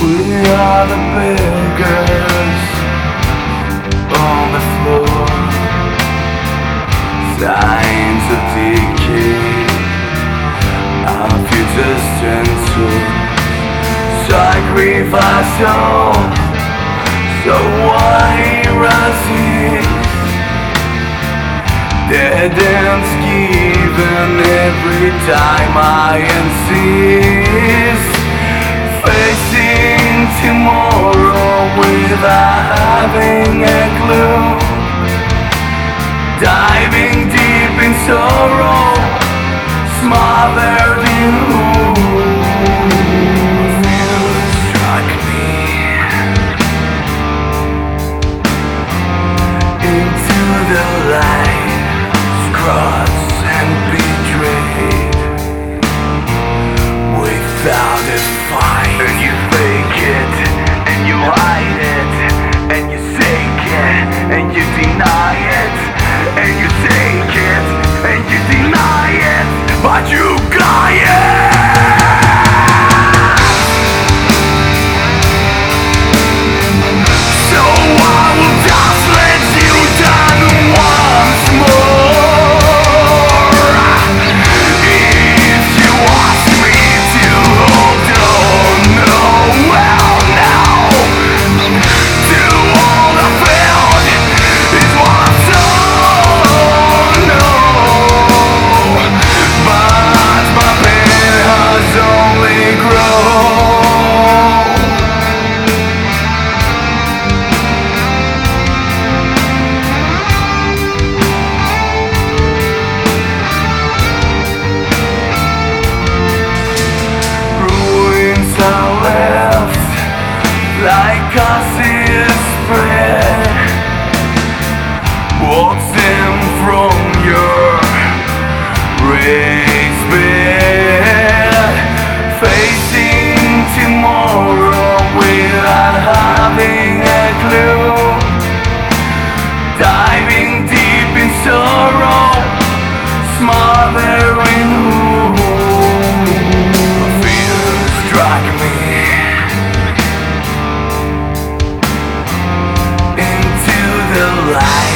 We are the beggars on the floor, signs of decay. Our future's stencil, sacrifice all. So why resist? Dead ends given every time I insist. Facing tomorrow without having a clue, diving deep in sorrow, smothered in who struck me into the light, crossed and betrayed without a fight. And you fake it, and you hide it, and you take it, and you deny it, and you take it, and you deny it, but you got it. So I will just let you down once more. If you ask me to hold on, no, well now, to all I felt is what I saw, no, but my pain has only grown. Ruins are left like gauzy spread. Walks in from your raised bed, facing tomorrow without having a clue, diving deep in sorrow, smothering who fear struck me into the light.